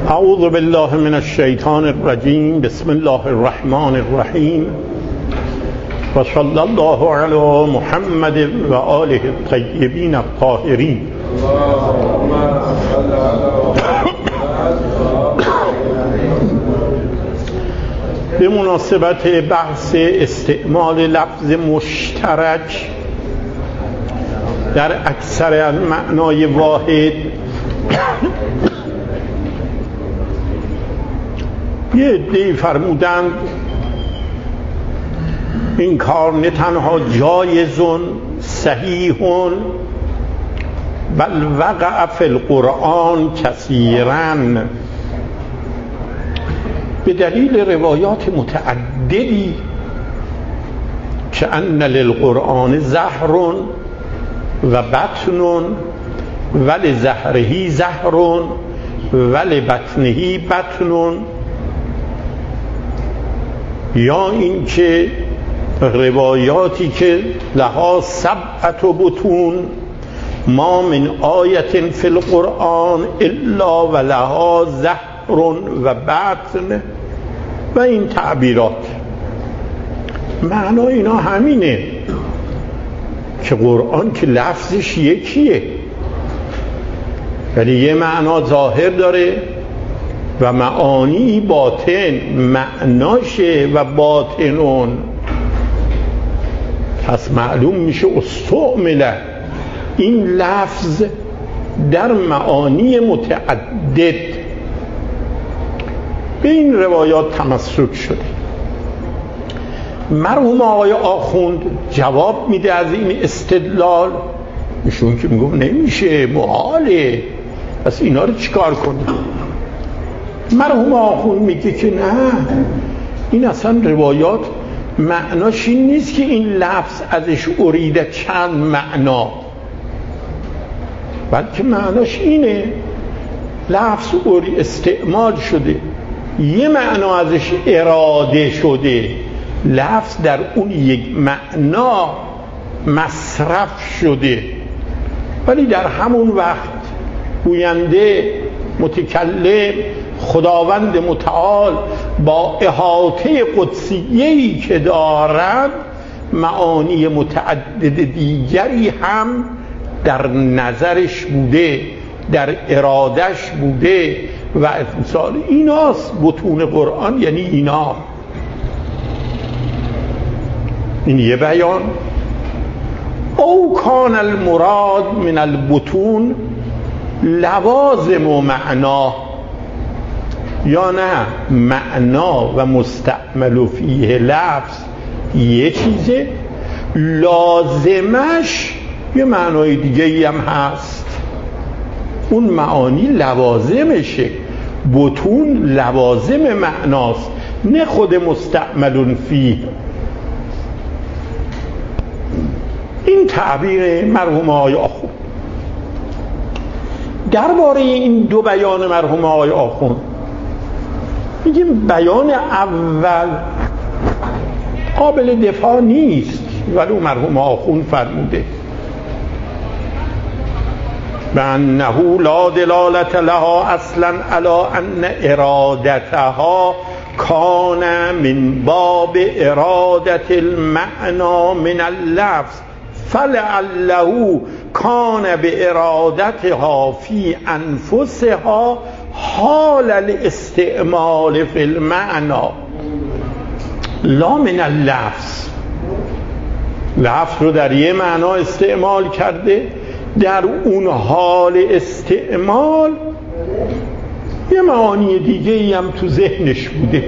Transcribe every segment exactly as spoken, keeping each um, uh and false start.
اعوذ بالله من الشیطان الرجیم. بسم الله الرحمن الرحیم و صلی الله علی محمد و آله الطیبین الطاهرین. به مناسبت بحث استعمال لفظ مشترک در اکثر معنای واحد، یه عده‌ای فرمودند این کار نه تنها جایزون صحیحون بل وقع فی القرآن کثیراً، به دلیل روایات متعددی که ان للقرآن زهر و بطن ول زهرهی زهر ول بطنهی بطن، یا این که روایاتی که لها سبعت بطون ما من آیت فی القرآن الا و لها زهر و بطن و این تعبیرات. معنای اینا همینه که قرآن که لفظش یکیه، ولی یه معنا ظاهر داره و معانی باطن، معناشه و باطنون. پس معلوم میشه استعمل این لفظ در معانی متعدد. به این روایات تمسک شده. مرحوم آقای آخوند جواب میده از این استدلال، ایشون که میگم نمیشه، محاله، پس اینا رو چیکار کنیم؟ مرحوم آخوند میگه که نه، این اصلا روایات معناش این نیست که این لفظ ازش اریده چند معنا، بلکه معناش اینه لفظ اوری استعمال شده، یه معنا ازش اراده شده، لفظ در اون یک معنا مصرف شده، ولی در همون وقت گوینده متکلم خداوند متعال با احاطه قدسیه‌ای که دارد معانی متعدد دیگری هم در نظرش بوده، در ارادش بوده و امثال ایناست. بطون قرآن یعنی اینا. این یه بیان. او کان المراد من البطون لوازم و معنا، یا نه معنا و مستعمل فیه لفظ یه چیزه، لازمش یه معنای دیگه ای هم هست، اون معانی لوازمشه. بطون لوازم معناست، نه خود مستعمل فیه. این تعبیر مرحوم آقای آخوند. درباره این دو بیان مرحوم آقای آخوند میگیم بیان اول قابل دفاع نیست، ولی مرحوم آخوند فرموده بأنه لا دلالت لها اصلا علی ان ارادتها کان من باب ارادت المعنا من اللفظ فلعله کان بارادتها فی انفسها حال الاستعمال فی المعنا لا من اللفظ. لفظ رو در یه معنا استعمال کرده، در اون حال استعمال یه معانی دیگه ای هم تو ذهنش بوده.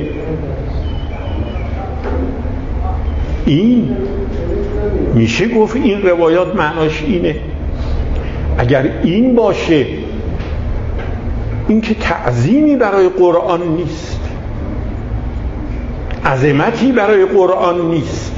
این میشه گفت این روایات معناش اینه. اگر این باشه، این که تعظیمی برای قرآن نیست، عظمتی برای قرآن نیست،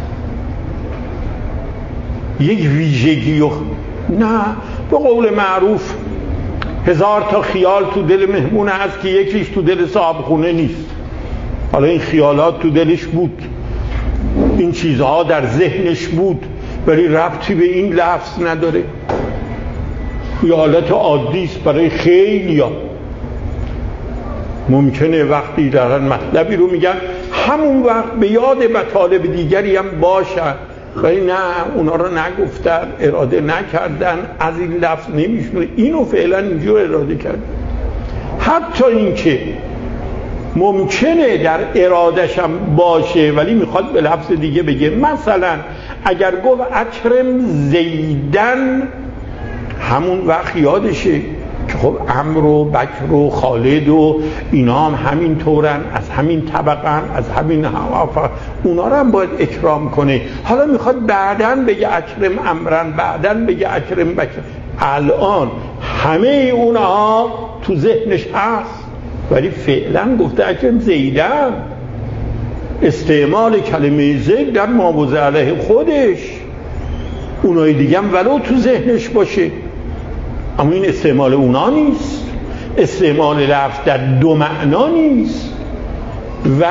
یک ویژگی و نه، به قول معروف هزار تا خیال تو دل مهمونه هست که یکیش تو دل صاحب خونه نیست. حالا این خیالات تو دلش بود، این چیزها در ذهنش بود، ولی ربطی به این لفظ نداره. یه حالت عادی است برای خیلیا. ممکنه وقتی دارن مطلبی رو میگن همون وقت به یاد مطالب دیگری هم باشن، ولی نه اونا رو نگفتن، اراده نکردن، از این لفظ نمیشونه، اینو فعلا اینجور اراده کرد. حتی اینکه ممکنه در ارادش هم باشه ولی میخواد به لفظ دیگه بگه. مثلا اگر گفت اکرم زیدن، همون وقت یادشه که خب عمرو و بکر و خالد و اینا هم همین طورن، از همین طبقن، از همین حوافه، اونا رو هم باید اکرام کنه. حالا میخواد بعدن بگه اکرم عمرن، بعدن بگه اکرم بکر. الان همه اونها تو ذهنش هست ولی فعلا گفته اکرم زیدن. استعمال کلمه زید در ماوضع علیه خودش، اونای دیگه هم ولو تو ذهنش باشه، اما این استعمال اونا نیست، استعمال لفظ در دو معنا نیست و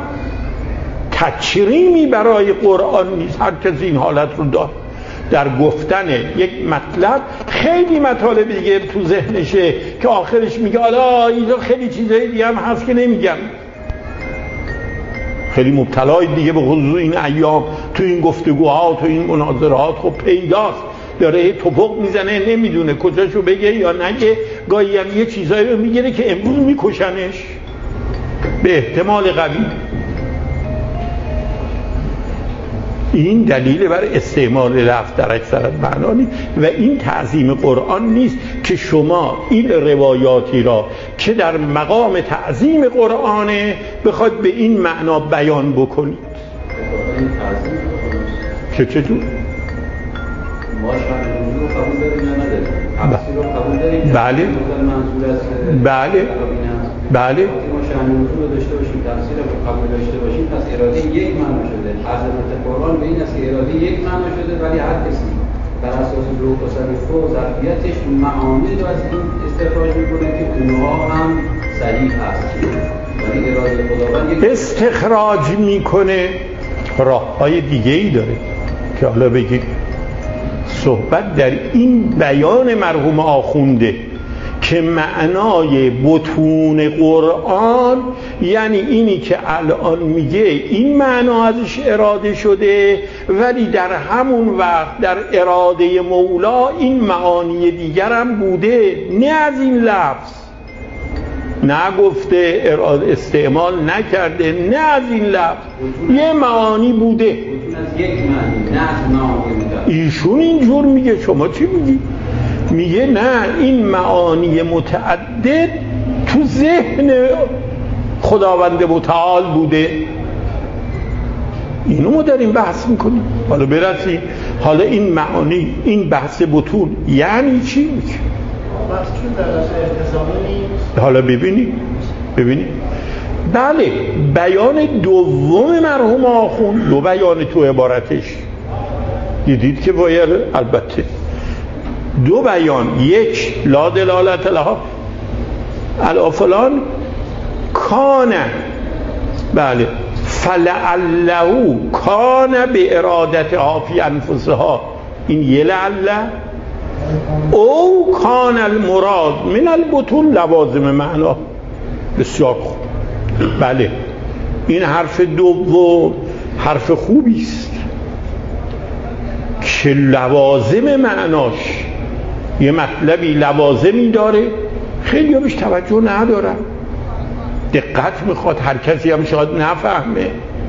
تکریمی برای قرآن نیست. هر کسی این حالت رو داره در گفتن یک مطلب. خیلی مطالب دیگه تو ذهنشه که آخرش میگه حالا اینجا خیلی چیزای دیگه هم هست که نمیگم. خیلی مبتلای دیگه به خصوص این ایام تو این گفتگوها تو این مناظرات خب پیداست، داره توپق میزنه، نمیدونه کجاشو بگه یا نگه. گاهی هم یه چیزایی رو میگیره که امروز میکشنش به احتمال قوی. این دلیل بر استعمال لفظ در اکثر معنا نیست و این تعظیم قرآن نیست که شما این روایاتی را که در مقام تعظیم قرآنه بخواد به این معنا بیان بکنید. چه چطور؟ ما شأن نزول رو قبول داریم یا نداریم؟ تفسیر رو قبول داریم؟ بله بله بله. ما شأن نزول رو داشته باشیم، تفسیر رو قبول داشته باشیم، پس اراده یک معنا شده. عظمت قرآن به این است که اراده یک معنا شده ولی هر کسی بر اساس ذوق و تصرف و ظرفیتش معانی رو از این استخراج می‌کنه که اونها هم صحیح هست، ولی اراده خداوند یک استخراج می‌کنه. راه‌های دیگه‌ای داره که حالا بگید. صحبت در این بیان مرحوم آخونده که معنای بطون قرآن یعنی اینی که الان میگه این معنا ازش اراده شده ولی در همون وقت در اراده مولا این معانی دیگر هم بوده، نه از این لفظ نگفته، اراده استعمال نکرده، نه از این لفظ یه معانی بوده. از یک معنی، نه از معانی. ایشون اینجور میگه، شما چی میگی؟ میگه نه این معانی متعدد تو ذهن خداوند متعال بوده. اینو ما داریم بحث میکنیم. حالا برسیم حالا این معانی، این بحث بطون یعنی چی میگه؟ حالا ببینید ببینید بله بیان دوم مرحوم آخوند، دو بیان تو عبارتش دیدید که باید البته دو بیان، یک لا دلالت لها علی فلان کان، بله فلعله کان به ارادتها فی انفسها، این یه لعله، او کان المراد من البطون لوازم معنا. بسیار خوب، بله این حرف دوم حرف خوبی است که لوازم معناش یه مطلبی لوازمی داره، خیلی بهش توجه ندارن، دقت میخواد، هر کسی هم شاید نفهمه.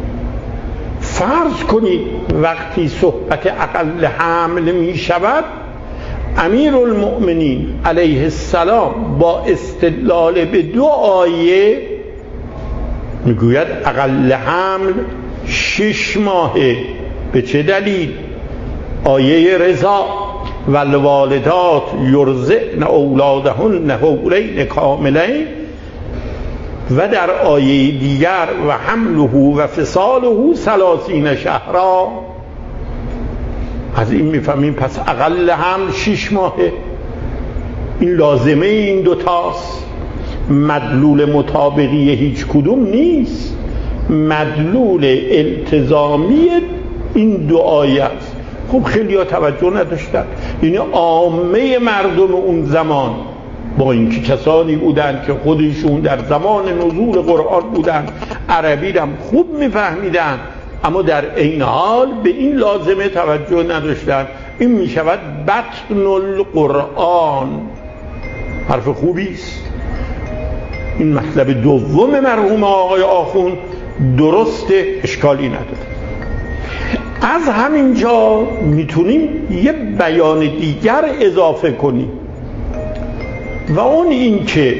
فرض کنید وقتی صحبت اقل حمل میشود، امیر المؤمنین علیه السلام با استدلال به دو آیه میگوید اقل حمل شش ماهه. به چه دلیل؟ آیه رضا والوالدات یرضعن اولادهن حولین کاملین و در آیه دیگر و حمله و فصاله ثلاثین شهرا. از این میفهمیم پس اقل حمل شش ماهه. این لازمه این دوتاست، مدلول مطابقی هیچ کدوم نیست، مدلول التزامی این دو آیه است. خب خیلی ها توجه نداشتن، یعنی عامه مردم اون زمان با اینکه کسانی بودند که خودشون در زمان نزول قرآن بودند، عربی هم خوب میفهمیدن، اما در عین حال به این لازمه توجه نداشتن. این میشود بطن القرآن. حرف خوبی است. این مطلب دوم مرحوم آقای آخوند درسته، اشکالی نداره. از همینجا میتونیم یه بیان دیگر اضافه کنیم و اون این که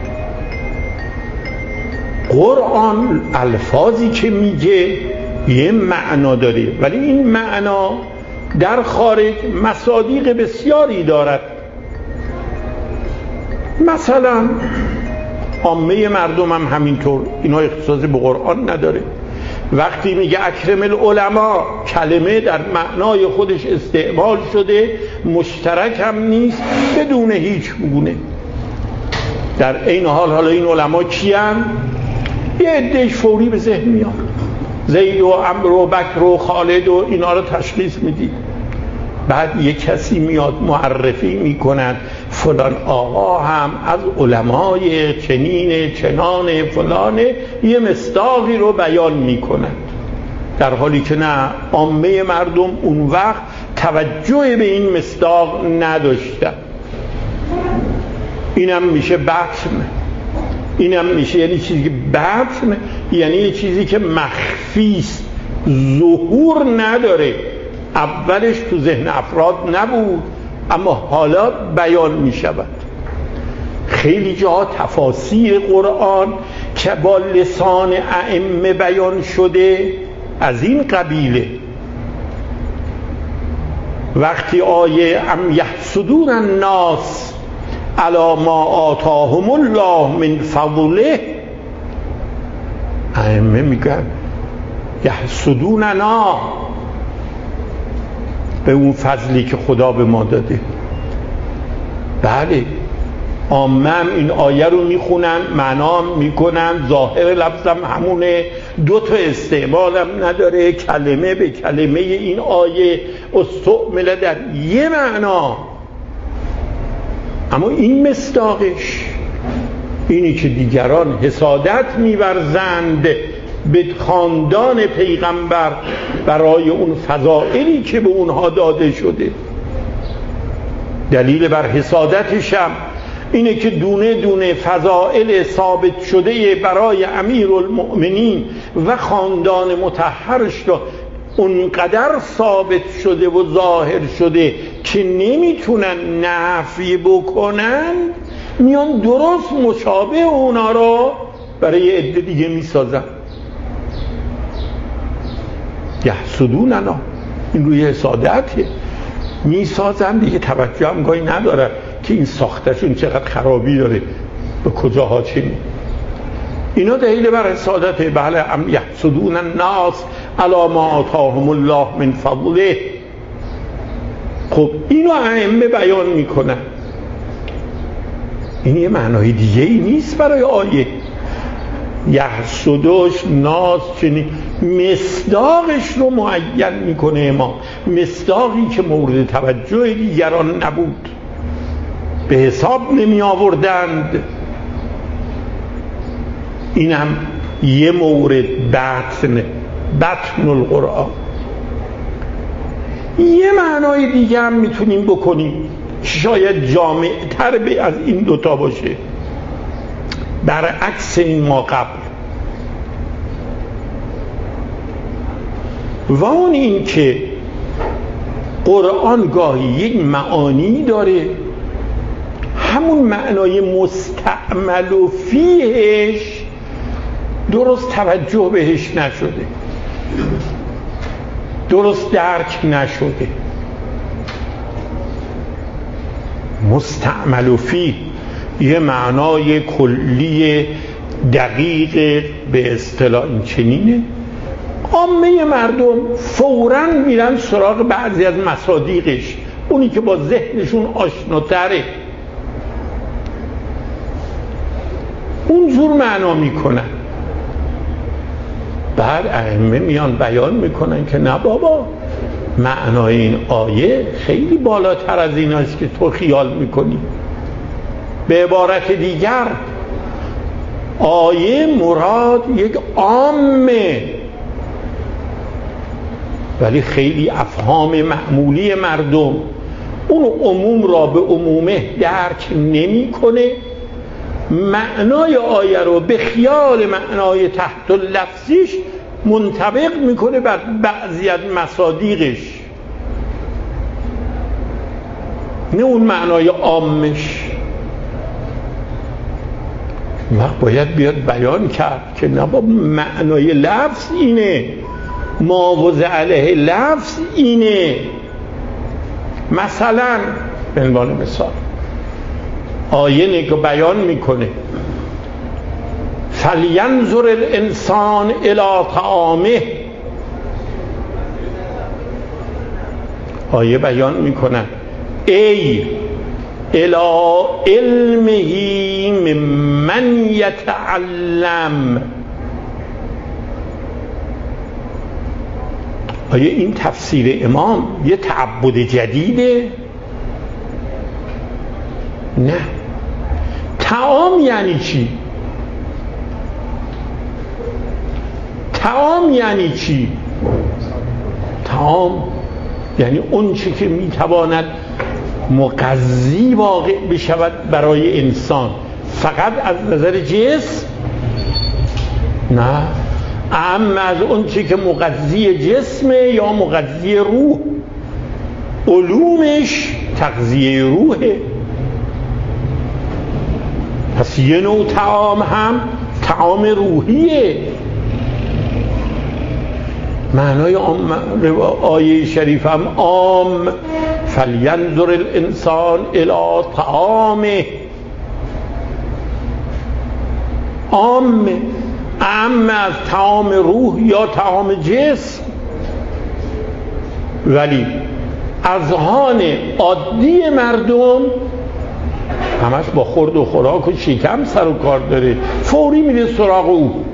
قرآن الفاظی که میگه یه معنا داره، ولی این معنا در خارج مصادیق بسیاری دارد. مثلا عامه مردم هم همینطور، اینا اختصاصی به قرآن نداره. وقتی میگه اکرم العلماء، کلمه در معنای خودش استعمال شده، مشترک هم نیست بدون هیچ گونه. در این حال حالا این علما کیان؟ یه عده‌اش فوری به ذهن میاد، زید و عمرو و بکر و خالد و اینا رو تشخیص میدید. بعد یه کسی میاد معرفی میکند فلان آقا هم از علمای چنین چنان فلانه، یه مصداقی رو بیان میکند، در حالی که نه، عامه مردم اون وقت توجه به این مصداق نداشتن. اینم میشه بطن. اینم میشه یعنی چیزی که بطن، یعنی یه چیزی که مخفی است، ظهور نداره، اولش تو ذهن افراد نبود اما حالا بیان می شود. خیلی جا تفاسیر قرآن که با لسان ائمه بیان شده از این قبیله. وقتی آیه ام یحسدون الناس علی ما آتاهم الله من فضله، ائمه میگن یحسدوننا، به اون فضلی که خدا به ما داده. بله، عامه هم این آیه رو میخونن، معنا هم میکنن، ظاهر لفظم همونه، دو تا استعمال هم نداره، کلمه به کلمه این آیه استعمل در یه معنا. اما این مصداقش اینی که دیگران حسادت می‌ورزند به خاندان پیغمبر برای اون فضائلی که به اونها داده شده. دلیل بر حسادتش هم اینه که دونه دونه فضائل ثابت شده برای امیرالمؤمنین و خاندان مطهرش رو اونقدر ثابت شده و ظاهر شده که نمیتونن نفی بکنن، میان درست مشابه اونا رو برای عده دیگه میسازن. یحسدوننا، این روی حسادته میسازن دیگه، توجه هم گاهی ندارن که این ساختشون چقدر خرابی داره، به کجاها چه می. اینا دلیل بر حسادته. بله، ام یحسدون الناس علی ما آتاهم الله من فضله. خب اینو ائمه بیان میکنن. این یه معنای دیگه ای نیست برای آیه. یحسدوش ناس چنین مصداقش رو معین میکنه امام، مصداقی که مورد توجه دیگران نبود، به حساب نمی آوردند. اینم یه مورد بطن بطن القرآن. یه معنای دیگه هم میتونیم بکنیم، شاید جامع تر به از این دوتا باشه، برعکس این ما قبل، و اون این که قرآن گاهی یک معانی داره، همون معنای مستعمل و فیهش درست توجه بهش نشده، درست درک نشده. مستعمل و فیه یه معنای کلی دقیق به اصطلاح این چنینه. عامه مردم فوراً میرن سراغ بعضی از مصادیقش، اونی که با ذهنشون آشناتره، اونجور معنا میکنن. بعد ائمه میان بیان میکنن که نه بابا، معنای این آیه خیلی بالاتر از این است که تو خیال میکنی. به عبارت دیگر آیه مراد یک عامه، ولی خیلی افهام معمولی مردم اون عموم را به عمومه درک نمی کنه، معنای آیه رو به خیال معنای تحت لفظیش منطبق میکنه بر بعضی از مصادیقش، نه اون معنای عامش. وقت باید بیاد بیان کرد که نه با معنای لفظ اینه، معاوض علیه لفظ اینه. مثلا به عنوان مثال آیه که بیان میکنه فلینظر الانسان الی طعامه، آیه بیان میکنه ای الی علمه ممن یتعلم. آیا این تفسیر امام یه تعبد جدیده؟ نه. طعام یعنی چی؟ طعام یعنی چی؟ طعام یعنی اون چی که میتواند مغذی واقع بشود برای انسان، فقط از نظر جسم؟ نه، اما از اون چی که مغذی جسمه یا مغذی روح، علومش تغذیه روحه. پس یه نوع طعام هم طعام روحیه. معنای آیه شریف هم عام، فلینظر الانسان الی طعامه، عام، اما از طعام روح یا طعام جسم. ولی اذهان عادی مردم همش با خورد و خوراک و شکم سر و کار داره، فوری میره سراغ او،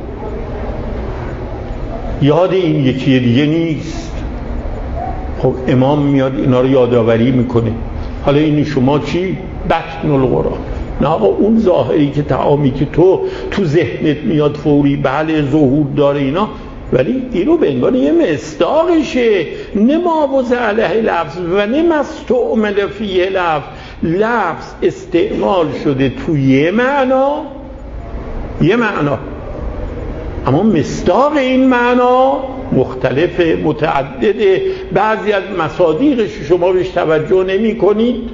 یاد این یکی دیگه نیست. خب امام میاد اینا رو یادآوری میکنه. حالا این شما چی؟ بطن القرآن. نه آقا، اون ظاهری که تعامی که تو تو ذهنت میاد فوری بله ظهور داره اینا، ولی اینو به عنوان یه مصداقشه، نه معاوض علیه لفظ و نه مستعمل فیه لفظ. لفظ استعمال شده توی یه معنا، یه معنا، اما مصداق این معنا مختلف، متعدده. بعضی از مصادیقش شما بهش توجه نمی کنید.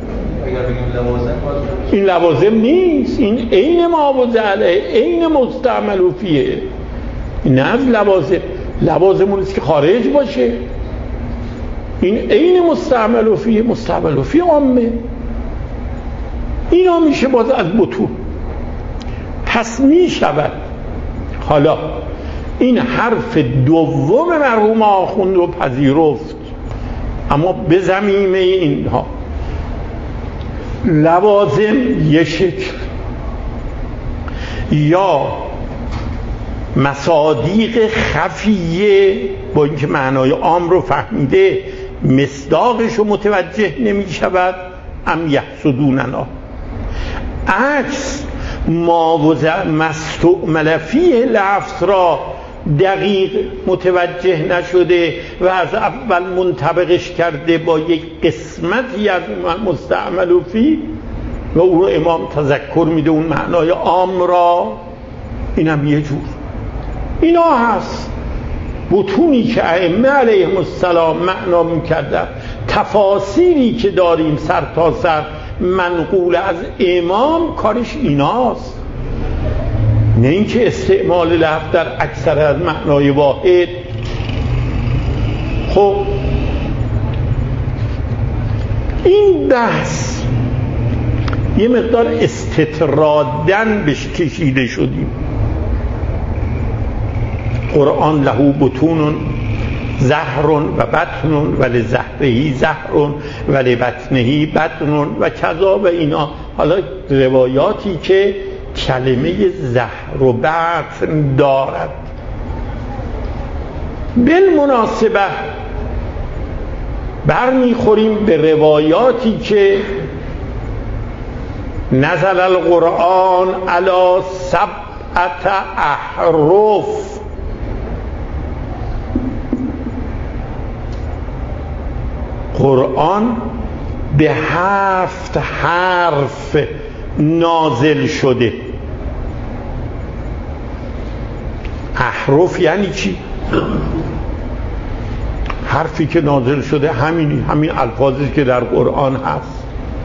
این لوازم نیست، این عین معاوض علیه، عین مستعمل فیه. این از لوازم، لوازم اون است که خارج باشه. این عین مستعمل فیه، مستعمل فیه عامه. اینا میشه باز از بطون. پس میشود حالا این حرف دوم مرحوم آخوند رو پذیرفت، اما به زمینه اینها لوازم یه شکل یا مصادیق خفیه، با اینکه معنای عام رو فهمیده مصداقش رو متوجه نمی شود، ام یحسدوننا. عکس معاوض مستعمل فیه لفظ را دقیق متوجه نشده و از اول منطبقش کرده با یک قسمتی از مستعمل فیه و او رو امام تذکر میده اون معنای عام را. اینم یه جور اینا هست. بطونی که ائمه علیهم السلام معنا میکردن، تفاسیری که داریم سر تا سر منقول از امام، کارش ایناست، نه اینکه استعمال لفظ در اکثر از معنای واحد. خب این بحث یه مقدار استطرادن بهش کشیده شدیم. قرآن له بطون زهر و بطن و لزهره زهر و لبطنه بطن و کذا و اینا. حالا روایاتی که کلمه زهر و بطن دارد، بالمناسبه برمیخوریم به روایاتی که نزل القرآن علی سبعة احرف. قرآن به هفت حرف نازل شده. احرف یعنی چی؟ حرفی که نازل شده همین همین الفاظی که در قرآن هست.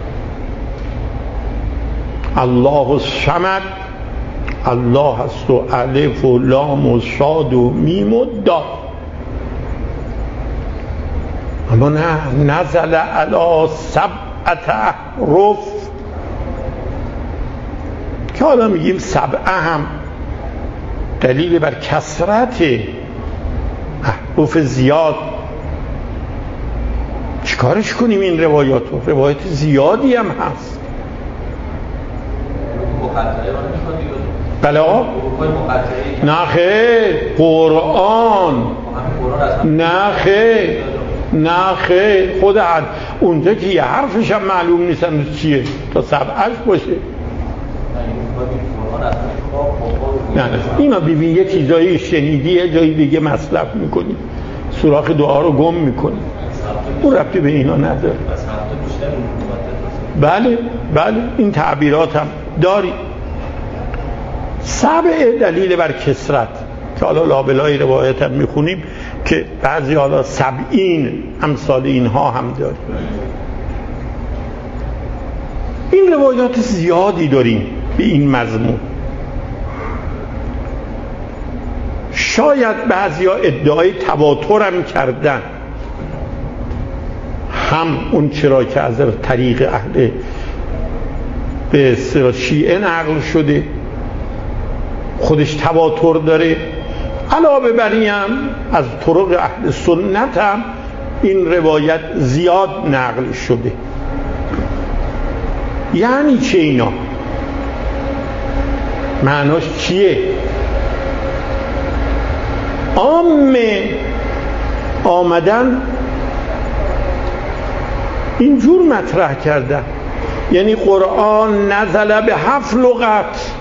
الله الصمد، الله هست و الف و لام و صاد و میم و دال. اما نه، نزل علی سبعة احرف که حالا میگیم سبعه هم دلیل بر کثرت احرف زیاد. چیکارش کنیم این روایات رو؟ روایت زیادی هم هست. بله نه خیر، قرآن نه خیر نه خیر، خود حد اونجا که یه حرفش هم معلوم نیستن چیه تا سبعش باشه. نه نه اینا بیبی یه چیزایی شنیدی یه جایی دیگه مصرف میکنی، سوراخ دعا رو گم میکنی، اون ربطی به اینا نداره. بله بله این تعبیرات هم داری. سبع دلیل بر کثرت که حالا لابلای روایت هم میخونیم که بعضی حالا سبعین امثال اینها هم داریم. این روایات زیادی داریم به این مضمون. شاید بعضی ها ادعای تواتر هم کردن، هم اون چرا که از طریق اهل به اصطلاح شیعه نقل شده خودش تواتر داره، علاوه بر این هم از طرق اهل سنت هم این روایت زیاد نقل شده. یعنی چه اینا؟ معناش چیه؟ عامه آمدن اینجور مطرح کردن، یعنی قرآن نزل به هفت لغت،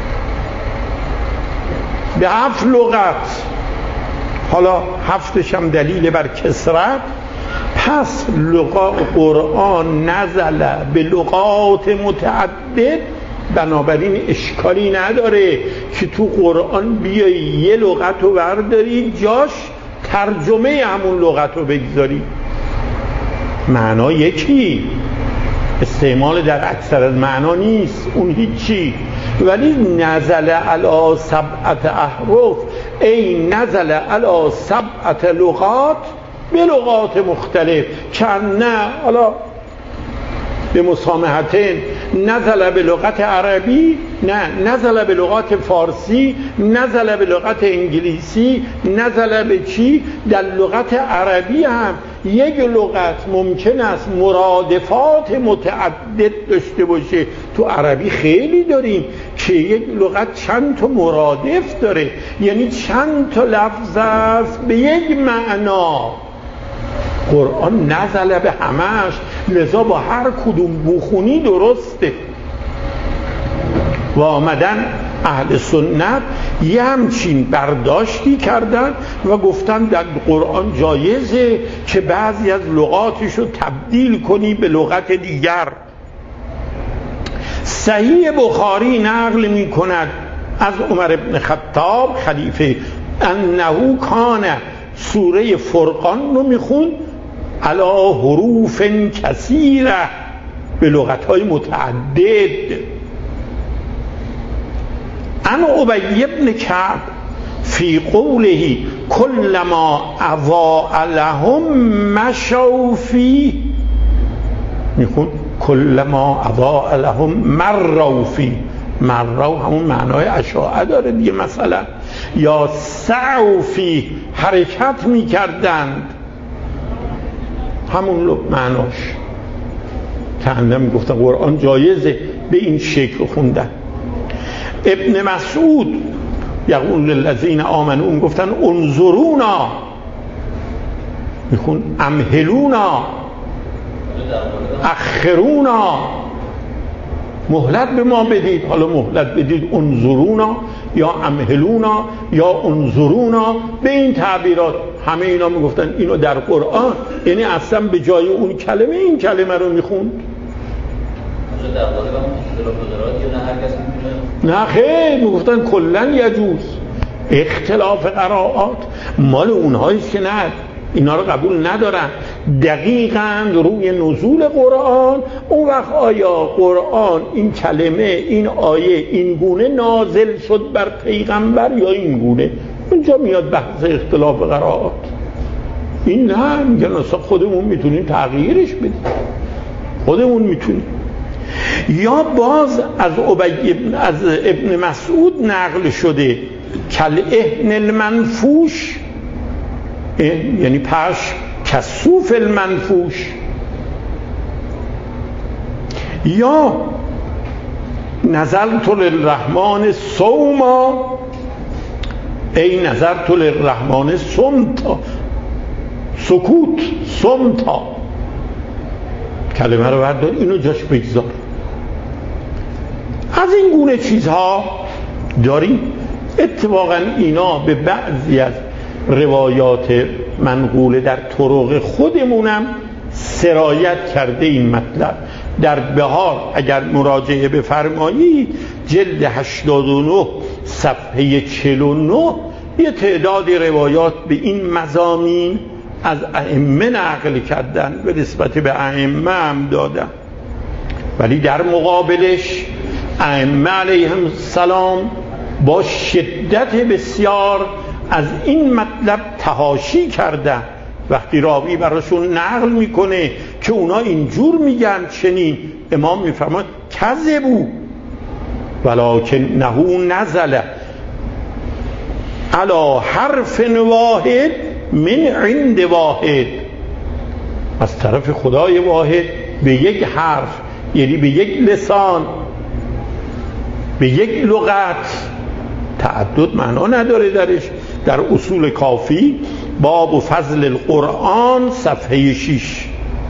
به هفت لغت، حالا هفتش هم دلیل بر کثرت. پس لغات قرآن نزل به لغات متعدد، بنابراین اشکالی نداره که تو قرآن بیایی یه لغت رو برداری جاش ترجمه همون لغت رو بگذاری، معنا یکی، استعمال در اکثر از معنا نیست، اون هیچی. ولی نزل علی سبعة احرف ای نزل علی سبعة لغات به لغات مختلف، چند نه حالا به مسامحتین، نزل به لغت عربی، نه نزل به لغت فارسی، نزل به لغت انگلیسی، نزل به چی؟ در لغت عربی هم یک لغت ممکن است مرادفات متعدد داشته باشه. تو عربی خیلی داریم که یک لغت چند تا مرادف داره، یعنی چند تا لفظ است به یک معنا. قرآن نزل به همش، لذا با هر کدوم بخونی درسته. و آمدن اهل سنت یه همچین برداشتی کردن و گفتن در قرآن جایزه که بعضی از لغاتش رو تبدیل کنی به لغت دیگر. صحیح بخاری نقل می کند از عمر بن خطاب خلیفه انه کان سوره فرقان رو میخون علی حروف کثیره، به لغت‌های متعدد. ان ابی بن کعب فی قوله کلما اضاء لهم مشوا فیه، میخون کلما اضاء لهم مروا فیه، مروا همون معنای اشاعه داره دیگه، مثلا یا سعوا فیه، حرکت میکردند، همون معناش. که میگفتن قرآن جایزه به این شکل خوندن. ابن مسعود یقول للذین آمنوا میگفتن انظرونا، میخون امهلونا، اخرونا، مهلت به ما بدید. حالا مهلت بدید انظرونا یا امهلونا یا انظرونا، به این تعبیرات همه اینا میگفتن اینو در قرآن، یعنی اصلا به جای اون کلمه این کلمه رو میخوند. نه خیر، میگفتن کلن یجوز اختلاف قرائات مال اونهاییست که نه اینا رو قبول ندارن. دقیقاً روی نزول قرآن اون وقت آیا قرآن این کلمه این آیه این گونه نازل شد بر پیغمبر یا این گونه، اونجا میاد بحث اختلاف قرائات. این نه، میگن اصلا خودمون میتونیم تغییرش بدیم، خودمون میتونیم. یا باز از ابی ابن از ابن مسعود نقل شده کل اهن المنفوش، یعنی پش کسوف المنفوش. یا نظرت للرحمن صوما ای نظرت للرحمن صمتا، سکوت صمتا، کلمه رو بردار اینو جاش بگذار. از این گونه چیزها داریم. اتفاقا اینا به بعضی از روایات منقوله در طرق خودمونم سرایت کرده. این مطلب در بهار اگر مراجعه بفرمایید جلد هشتاد و نه صفحه چهل و نه یه تعدادی روایات به این مضامین از ائمه نقل کردن، به نسبت به ائمه هم دادن، ولی در مقابلش ائمه علیهم السلام با شدت بسیار از این مطلب تحاشی کردن. وقتی راوی براشون نقل میکنه که اونا اینجور میگن چنین، امام میفرماد کذبوا ولکنه نزل علی حرف واحد من عند واحد، از طرف خدای واحد به یک حرف، یعنی به یک لسان، به یک لغت. تعدد معنا نداره درش. در اصول کافی باب و فضل القرآن صفحه شش.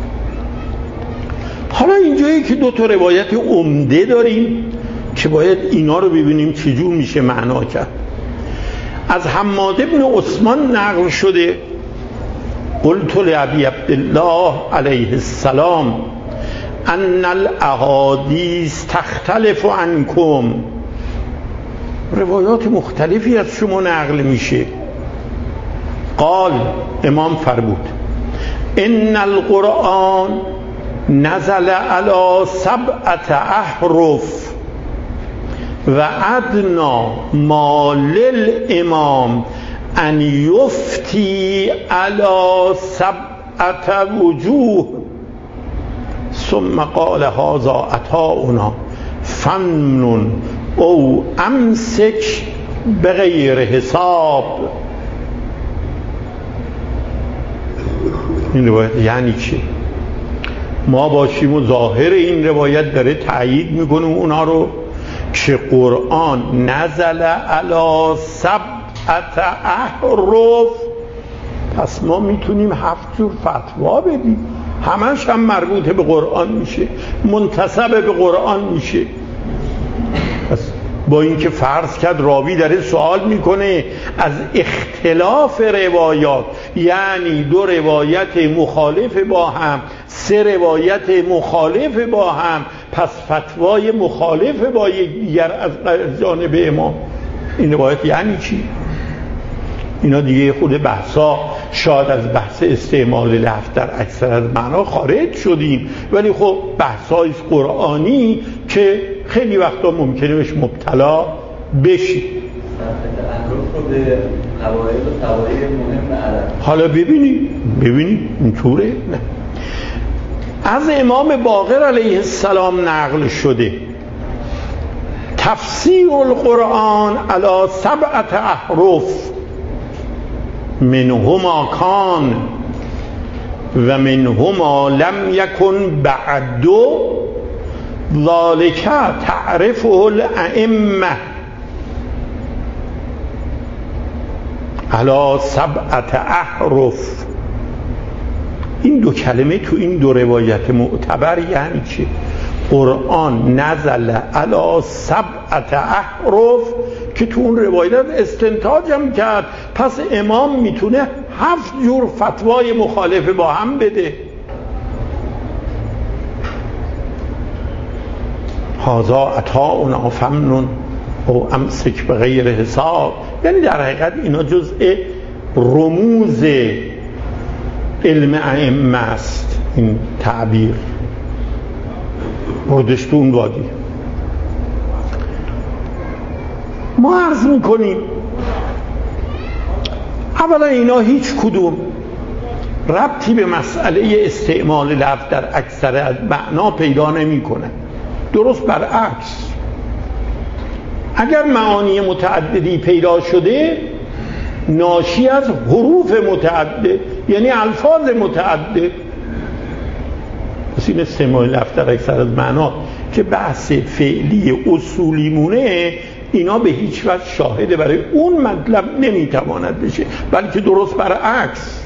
حالا اینجایی که دو تا روایت عمده داریم که باید اینا رو ببینیم چجور میشه معنا کرد. از حماد بن عثمان نقل شده قلت لابی عبدالله علیه السلام ان الاحادیث تختلف عنکم، روایات مختلفی از شما نقل میشه. قال، امام فرمود ان القرآن نزل علی سبعت احرف و ادنا ما للامام ان یفتی علی سبعت وجوه ثم قال هذا عطاؤنا فمنن او امسک بغیر حساب. این روایت یعنی چی؟ ما باشیم و ظاهر این روایت داره تأیید میکنه اونا رو که قرآن نزل علی سبعت احرف، پس ما میتونیم هفت جور فتوا بدیم، همش هم مربوط به قرآن میشه، منتسب به قرآن میشه. پس با اینکه فرض کرد راوی داره سوال میکنه از اختلاف روایات، یعنی دو روایت مخالف با هم، سه روایت مخالف با هم، پس فتوای مخالف با یکدیگر از جانب امام. این روایت یعنی چی؟ اینا دیگه خود بحثا شاید از بحث استعمال لفظ در اکثر از معنا خارج شدیم، ولی خب بحثای قرآنی که خیلی وقتا ممکنه بهش مبتلا بشی. حالا ببینیم ببینیم اینطوره. نه، از امام باقر علیه السلام نقل شده تفسیر القرآن علی سبعت احرف منهما کان و منهما لم یکن بعد ذالک تعرفه الائمه علی سبعت احرف. این دو کلمه تو این دو روایت معتبر یعنی چه؟ قرآن نزل علی سبعت احرف که تو اون روایت استنتاج هم کرد پس امام میتونه هفت جور فتوای مخالف با هم بده. هذا عطاؤنا فمنن او امسک به غیر حساب. یعنی در حقیقت اینا جزء رموز علم ائمه است، این تعبیر بردش تو اون وادی. ما عرض میکنیم اولا اینا هیچ کدوم ربطی به مسئله استعمال لفظ در اکثر از معنا پیدا نمیکنه. درست برعکس، اگر معانی متعددی پیدا شده ناشی از حروف متعدد، یعنی الفاظ متعدد. پس این استعمال لفظ در اکثر از معنا که بحث فعلی اصولی مونه، اینا به هیچ وجه شاهده برای اون مطلب نمیتواند بشه، بلکه درست برعکس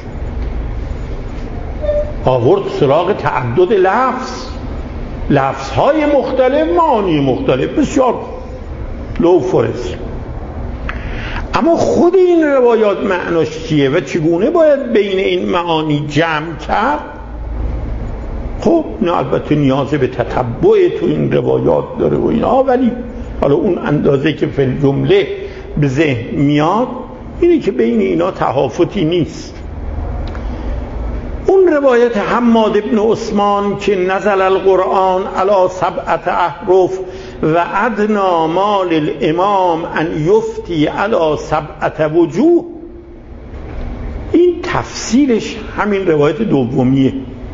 آورد سراغ تعدد لفظ، لفظهای مختلف، معانی مختلف. بسیار لو فرست. اما خود این روایات معناش چیه و چگونه باید بین این معانی جمع کرد؟ خب نه البته نیاز به تتبع تو این روایات داره و اینا، ولی حالا اون اندازه که فی الجمله به ذهن میاد اینه که بین اینا تهافتی نیست. اون روایت حماد ابن عثمان که نزل القرآن علی سبعت احرف و ادنا مال الامام ان یفتی علی سبعت وجوه، این تفسیرش همین روایت دومیه.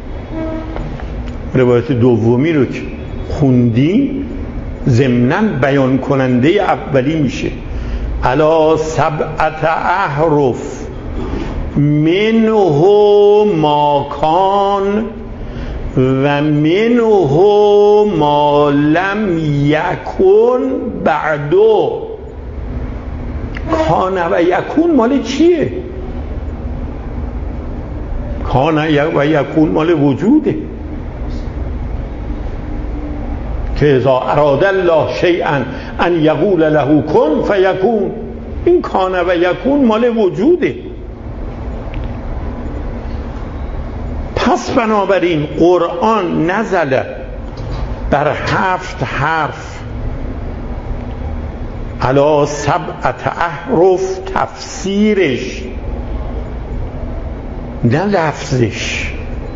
روایت دومی رو که خوندی ضمناً بیان کننده اولی میشه. علی سبعت احرف منه ما کان و منه ما لم یکن بعدو. کان و یکون مال چیه؟ کان و یکون مال وجوده که اذا اراد الله شیئا ان یقول له کن فیکون. این کان و یکون مال وجوده. پس بنابراین قرآن نزل بر هفت حرف علی سبعت احرف، تفسیرش نه لفظش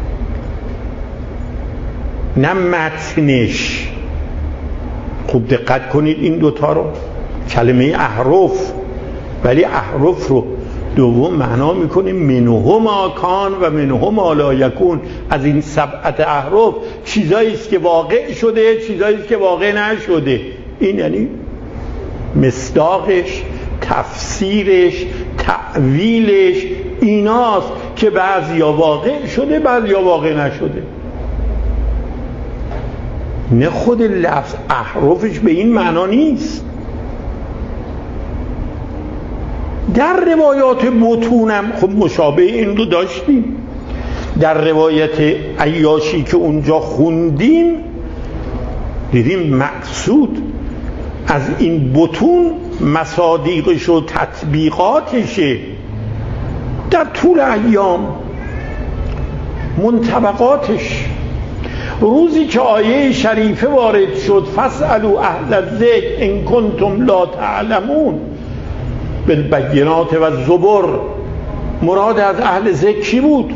نه متنش. خوب دقت کنید این دوتا رو، کلمه احرف، ولی احرف رو دوم معنا میکنیم منه ما کان و منه ما لا یکون. از این سبعت احرف چیزایی است که واقع شده، چیزایی است که واقع نشده. این یعنی مصداقش، تفسیرش، تعویلش ایناست که بعضیا واقع شده بعضیا واقع نشده. نه خود لفظ احرفش به این معنا نیست. در روایات متونم خب مشابه این رو داشتیم. در روایت عیاشی که اونجا خوندیم دیدیم مقصود از این بطون مصادیقش و تطبیقاتشه در طول ایام، منطبقاتش. روزی که آیه شریفه وارد شد فاسألوا اهل الذکر ان کنتم لا تعلمون بالبینات و الزبر، مراد از اهل ذکر کی بود؟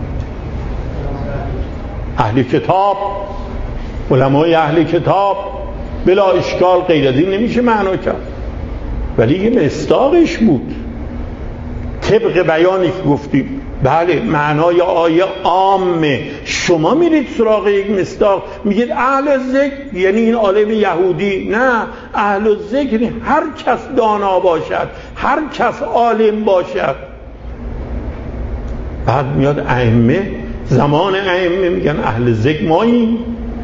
اهل کتاب، علمای اهل کتاب. بلا اشکال، غیر از این نمیشه معنا کرد، ولی یه مصداقش بود طبق بیانی که گفتیم. بله معنای آیه عامه. شما میرید سراغ یک مصداق میگید اهل ذکر یعنی این عالم یهودی. نه، اهل ذکر یعنی هر کس دانا باشد، هر کس عالم باشد. بعد میاد ائمه، زمان ائمه میگن اهل ذکر ماییم.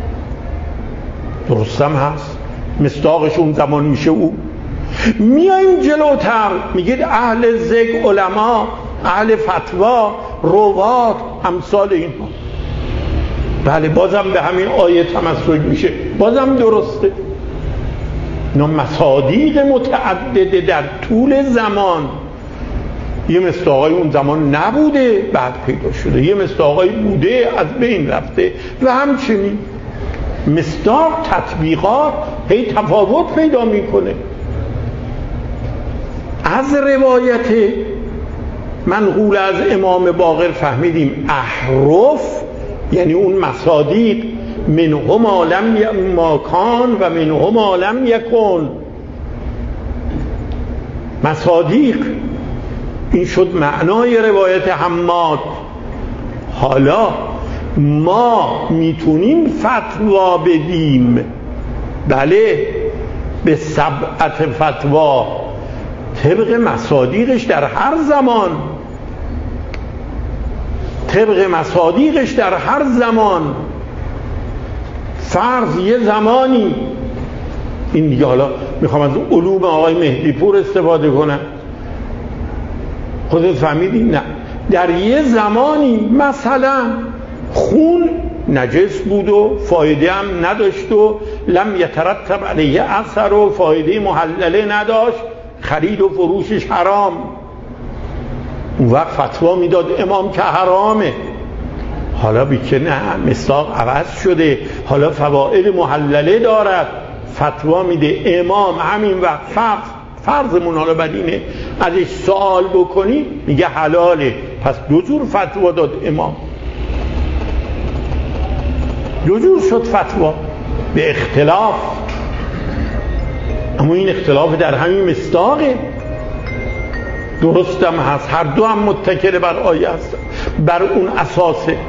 درستم هست، مصداقشون زمان میشه او. میایم جلوتر میگید اهل ذکر علما، اهل فتوا، روات، امثال اینها. بله بازم به همین آیه تمسک میشه، بازم درسته. اینا مصادیق متعدده در طول زمان، یه مصداقای اون زمان نبوده بعد پیدا شده، یه مصداقای بوده از بین رفته و همچنین مصداق تطبیقات هی تفاوت پیدا میکنه. از روایت منقول از امام باقر فهمیدیم احرف یعنی اون مصادیق منهما لم ما کان و منهما لم یکن، مصادیق این شد معنای روایت حماد. حالا ما میتونیم فتوا بدیم، بله به سبعت فتوا طبق مصادیقش در هر زمان، طبق مصادیقش در هر زمان. فرض یه زمانی این دیگه، حالا میخوام از علوم آقای مهدی پور استفاده کنم، خودت فهمیدی؟ نه، در یه زمانی مثلا خون نجس بود و فایده هم نداشت و لم یترتب علیه اثر و فایده محلله نداشت، خرید و فروشش حرام، اون وقت فتوا میداد امام که حرامه. حالا بیچه نه، مصداق عوض شده، حالا فواید محلله دارد، فتوا میده امام همین وقت فرض فرضمون حالا بدینه ازش سوال بکنی میگه حلاله، پس دو جور فتوا داد امام، دو جور شد فتوا به اختلاف، اما این اختلاف در همین مصداقه، درستم هست، هر دو هم متکل بر آیه هست، بر اون اساسه.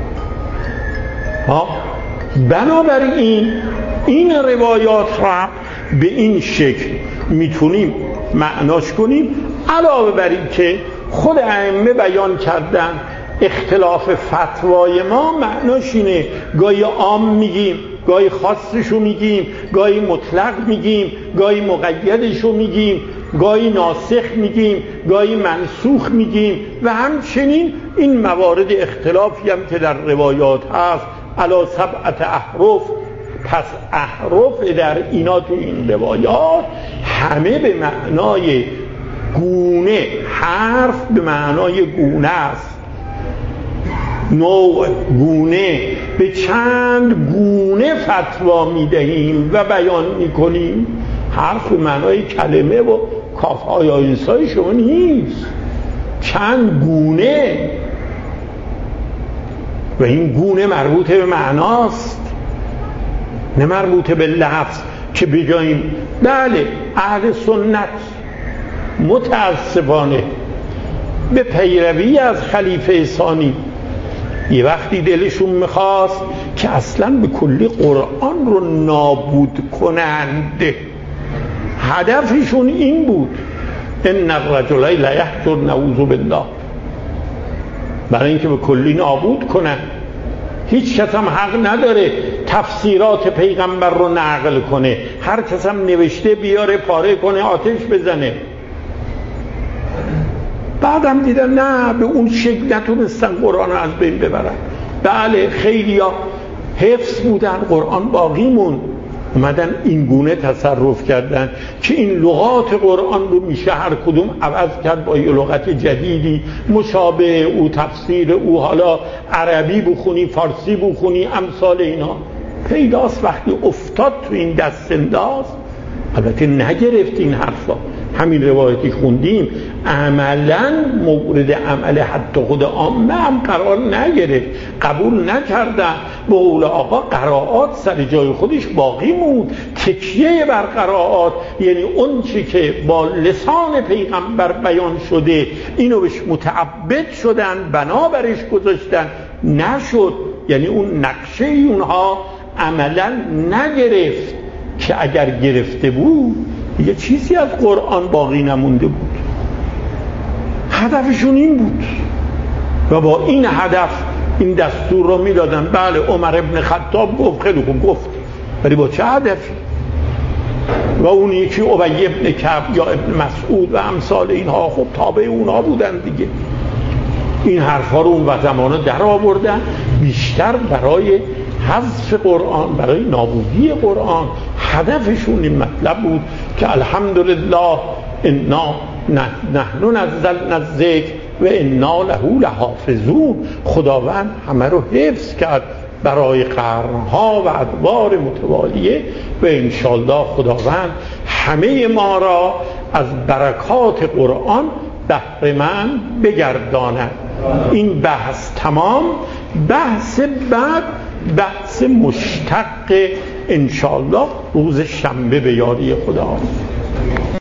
ها بنابراین این روایات را به این شکل میتونیم معناش کنیم، علاوه بر این که خود ائمه بیان کردن اختلاف فتوای ما معناش اینه گاهی عام میگیم، گاهی خاصشو میگیم، گاهی مطلق میگیم، گاهی مقیدشو میگیم، گاهی ناسخ میگیم، گاهی منسوخ میگیم و همچنین این موارد اختلافی هم که در روایات هست علی سبعت احرف. پس احرف در اینا تو این روایات همه به معنای گونه، حرف به معنای گونه است، نوع گونه، به چند گونه فتوا میدهیم و بیان میکنیم. حرف به معنای کلمه و کافهای آینسای شما نیست، چند گونه، و این گونه مربوط به معناست نه مربوط به لفظ که بجاییم. بله اهل سنت متاسفانه به پیروی از خلیفه ثانی یه وقتی دلشون میخواست که اصلا به کلی قرآن رو نابود کنند، هدفشون این بود ان الرجل لا یحجر نعوذ بالله، برای اینکه به کلی نابود کنن. هیچ کس هم حق نداره تفسیرات پیغمبر رو نقل کنه، هر کس هم نوشته بیاره پاره کنه آتش بزنه. بعدم دیدن نه به اون شکل نتونستن قرآن رو از بین ببرن. بله خیلی ها حفظ بودن، قرآن باقی مون، اومدن این گونه تصرف کردن که این لغات قرآن رو میشه هر کدوم عوض کرد با یه لغت جدیدی مشابه او، تفسیر او، حالا عربی بخونی، فارسی بخونی، امثال اینا پیداست. وقتی افتاد تو این دست انداز، البته نگرفت این حرفا، همین روایتی خوندیم عملا مورد عمل حتی خود عامه هم قرار نگرفت، قبول نکردن. به قول آقا قرائات سر جای خودش باقی موند، تکیه بر قرائات یعنی اون چی که با لسان پیغمبر بیان شده اینو بهش متعبد شدن، بنابرش گذاشتن، نشد. یعنی اون نقشه اونها عملا نگرفت که اگر گرفته بود یه چیزی از قرآن باقی نمونده بود. هدفشون این بود و با این هدف این دستور رو میدادن. بله عمر ابن خطاب گفت، خیلی خوب گفت، ولی با چه هدفی؟ و اون یکی ابی ابن کعب یا ابن مسعود و امثال اینها خب تابع اونها بودن دیگه. این حرفا رو اون وطمانا در آوردن، بیشتر برای حذف قرآن، برای نابودی قرآن. هدفشون این مطلب بود که الحمدلله انا نحن نزلنا الذکر و انا له لحافظون. خداوند همه رو حفظ کرد برای قرنها و ادوار متوالیه و انشالله خداوند همه ما را از برکات قرآن بهره‌مند بگرداند. این بحث تمام. بحث بعد بحث مشتق انشالله روز شنبه به یاری خدا.